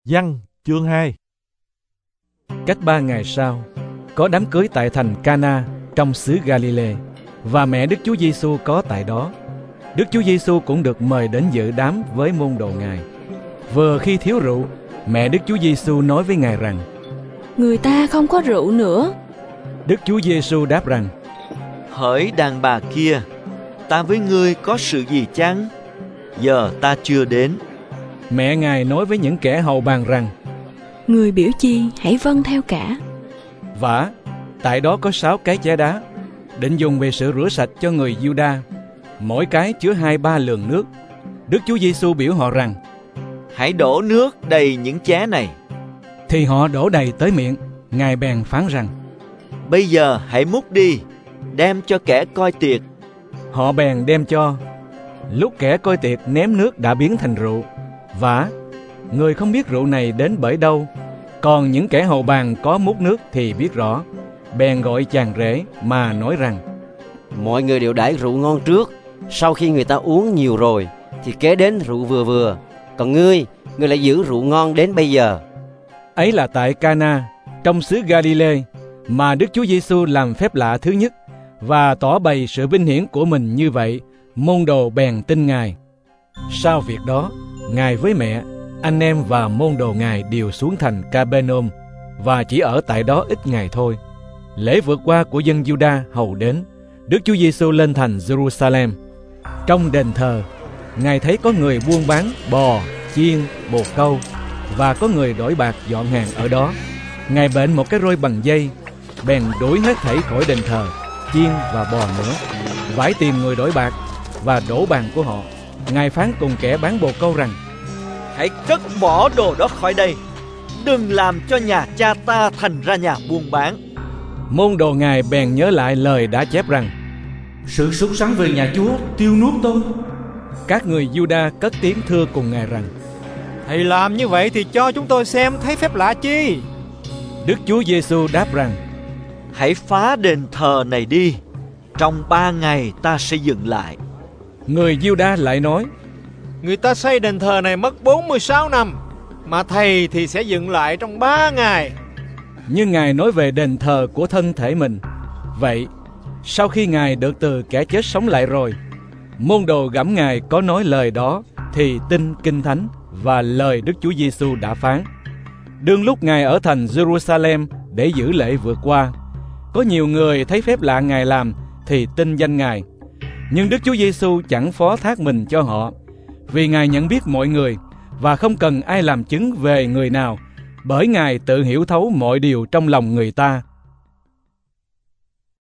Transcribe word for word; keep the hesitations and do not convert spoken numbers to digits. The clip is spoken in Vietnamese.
Giăng chương hai. Cách ba ngày sau, có đám cưới tại thành Cana trong xứ Galilee, và mẹ Đức Chúa Giêsu có tại đó. Đức Chúa Giêsu cũng được mời đến dự đám với môn đồ Ngài. Vừa khi thiếu rượu, mẹ Đức Chúa Giêsu nói với Ngài rằng: Người ta không có rượu nữa. Đức Chúa Giêsu đáp rằng: Hỡi đàn bà kia, ta với ngươi có sự gì chăng? Giờ ta chưa đến. Mẹ Ngài nói với những kẻ hầu bàn rằng: Người biểu chi hãy vâng theo cả. Vả, tại đó có sáu cái chén đá, định dùng về sự rửa sạch cho người Giu-đa, mỗi cái chứa hai ba lường nước. Đức Chúa Giêsu biểu họ rằng: Hãy đổ nước đầy những chén này. Thì họ đổ đầy tới miệng. Ngài bèn phán rằng: Bây giờ hãy múc đi, đem cho kẻ coi tiệc. Họ bèn đem cho. Lúc kẻ coi tiệc ném nước đã biến thành rượu. Vả, người không biết rượu này đến bởi đâu. Còn những kẻ hầu bàn có múc nước thì biết rõ. Bèn gọi chàng rể mà nói rằng: Mọi người đều đãi rượu ngon trước, sau khi người ta uống nhiều rồi thì kế đến rượu vừa vừa. Còn ngươi, ngươi lại giữ rượu ngon đến bây giờ. Ấy là tại Cana trong xứ Galilee mà Đức Chúa Giêsu làm phép lạ thứ nhất và tỏ bày sự vinh hiển của mình như vậy. Môn đồ bèn tin Ngài. Sau việc đó, Ngài với mẹ, anh em và môn đồ Ngài đều xuống thành Ca-bê-nôm và chỉ ở tại đó ít ngày thôi. Lễ vượt qua của dân Giu-đa hầu đến, Đức Chúa Giêsu lên thành Giê-ru-sa-lem. Trong đền thờ, Ngài thấy có người buôn bán bò, chiên, bồ câu, và có người đổi bạc dọn hàng ở đó. Ngài bệnh một cái roi bằng dây, bèn đuổi hết thảy khỏi đền thờ, chiên và bò nữa, vải tìm người đổi bạc và đổ bàn của họ. Ngài phán cùng kẻ bán bồ câu rằng: Hãy cất bỏ đồ đó khỏi đây, đừng làm cho nhà cha ta thành ra nhà buôn bán. Môn đồ Ngài bèn nhớ lại lời đã chép rằng: Sự sốt sắng về nhà Chúa tiêu nuốt tôi. Các người Giu-đa cất tiếng thưa cùng Ngài rằng: Thầy làm như vậy thì cho chúng tôi xem thấy phép lạ chi? Đức Chúa Giêsu đáp rằng: Hãy phá đền thờ này đi, trong ba ngày ta sẽ dựng lại. Người Giu-đa lại nói: Người ta xây đền thờ này mất bốn mươi sáu năm, mà thầy thì sẽ dựng lại trong ba ngày. Nhưng Ngài nói về đền thờ của thân thể mình. Vậy, sau khi Ngài được từ kẻ chết sống lại rồi, môn đồ gẫm Ngài có nói lời đó thì tin Kinh Thánh và lời Đức Chúa Giêsu đã phán. Đương lúc Ngài ở thành Giê-ru-sa-lem để giữ lễ vượt qua, có nhiều người thấy phép lạ Ngài làm thì tin danh Ngài. Nhưng Đức Chúa Giêsu chẳng phó thác mình cho họ, vì Ngài nhận biết mọi người và không cần ai làm chứng về người nào, bởi Ngài tự hiểu thấu mọi điều trong lòng người ta.